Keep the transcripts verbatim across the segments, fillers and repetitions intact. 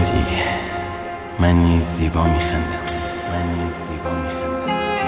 آری من نیز زیبا میخندم، من نیز زیبا میخندم.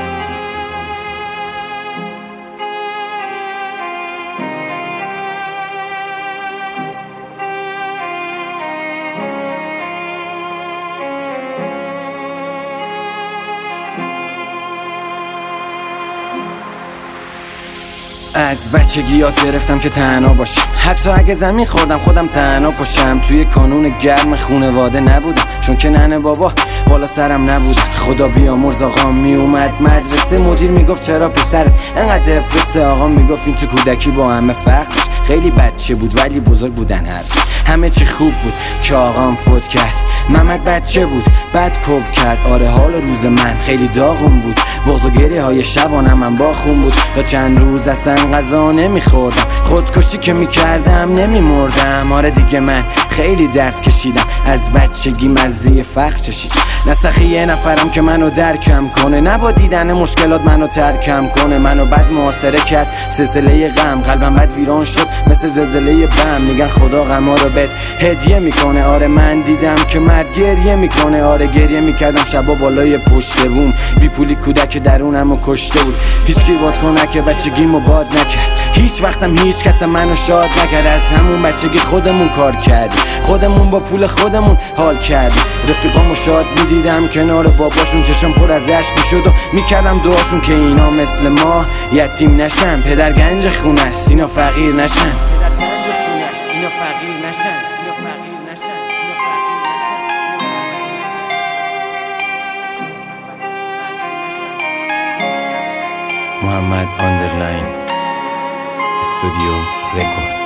از بچگی یاد گرفتم که تنها باشم، حتی اگه زمین خوردم خودم تنها پاشم. توی کانون گرم خونواده نبودم، چون که ننه بابا بالا سرم نبودن. خدا بیامرز آقام میومد مدرسه، مدیر میگفت چرا پسرت انقدر دپرسه. آقام میگفت این تو کودکی با همه فرق داشت، خیلی بچه بود ولی بزرگ بودن هر همه چی خوب بود که آقام فوت کرد. محمد بچه بود بعد کب کرد، آره حال روز من خیلی داغون بود. بغض و گریه های شبانم من با خون بود. تا چند روز اصلا غذا نمیخوردم، خودکشی که میکردم نمیمردم. آره دیگه من خیلی درد کشیدم، از بچگی مزه فقر چشیدم. نسخی یه نفرم که منو درکم کنه، نبا دیدن مشکلات منو ترکم کنه. منو بد محاصره کرد سلسله غم، قلبم بد ویران شد مثل زلزله بم. میگن خدا غما رو بهت هدیه میکنه، آره من دیدم که مرد گریه میکنه. آره گریه میکردم شبا بالای پشت بوم، بی پولی کودک درونمو کشته بود. هیچکی واد کنه که بچگیمو باد نکرد، هیچ وقتم هیچ کس منو شاد نکرد. از همون بچگی خودمون کار کردیم، خودمون با پول خودمون حال کردیم. رفیقامو شاد میدیدم کنار باباشون، چشم پر از اشک میشد و میکردم دعاشون که اینا مثل ما یتیم نشن. پدر گنج خونه است اینا فقیر نشن، پدر گنج خونه است اینا فقیر نشن، اینا فقیر نشن، اینا فقیر نشن، اینا فقیر نشن. محمد آندرلاین استودیو رکورد.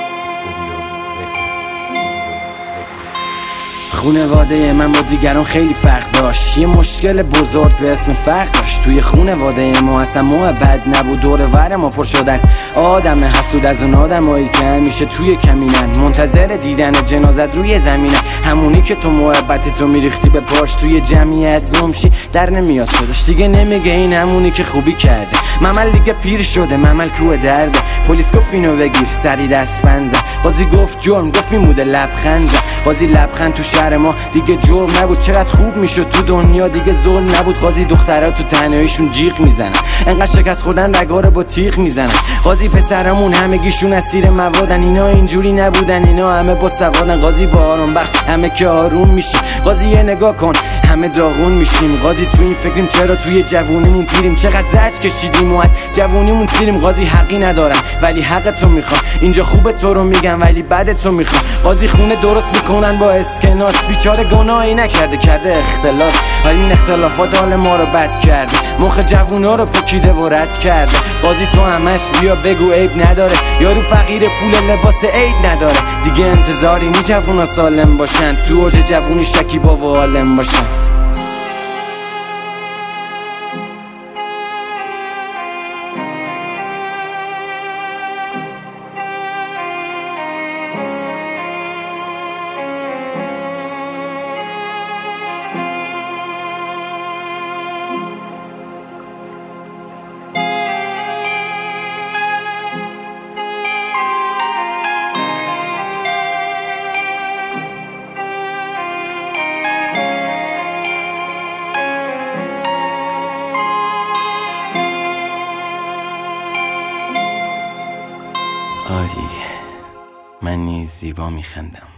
خونواده من با دیگران خیلی فرق داشت، یه مشکل بزرگ به اسم فقر داشت. توی خونواده ما اصلا محبت نبود، دور ور ما پر شده از آدم حسود، از اون آدمایی که همیشه توی کمینن منتظر دیدن جنازت روی زمینه. همونی که تو محبت تو میریختی به پاش، توی جمعیت گمشی در نمیاد خودش دیگه نمیگه این همونی که خوبی کرده. ممل دیگه پیر شده، ممل کوه درده. پلیس گفت اینو بگیر سری دست بنزن، قاضی گفت جرم، گفت این بوده لبخند. قاضی لبخند تو شهر ما دیگه جرم نبود، چقدر خوب میشد تو دنیا دیگه ظلم نبود. قاضی دخترها تو تنهاییشون جیغ میزنن، انقدر شکست خوردن رگاره با تیغ میزنن. قاضی پسرمون همگیشون اسیر موادن، اینا اینجوری نبودن، اینا همه با سوادن. قاضی با آرام بخش همه که آروم میشیم، قاضی یه نگاه کن همه داغون میشیم. قاضی تو این فکریم چرا توی جوونیمون پیریم، چقدر زجر کشیدیم و از جوونیمون سیریم. قاضی حقی ندارم ولی حق تو میخوام، اینجا خوبه تو رو میگم ولی بد تو میخوام. قاضی خونه درست میکنن با اسکناس، بیچاره گناهی نکرده کرده اختلاس، ولی این اختلافات حال ما رو بد کرده، مخ جوونا رو پکیده و رد کرده. قاضی تو همش بیا بگو عیب نداره، یارو فقیر پول لباس عید نداره. دیگه انتظاری نی جوونا سالم باشن، تو اوج جوونی شکیبا و عالم باشن. آری من نیز زیبا میخندم.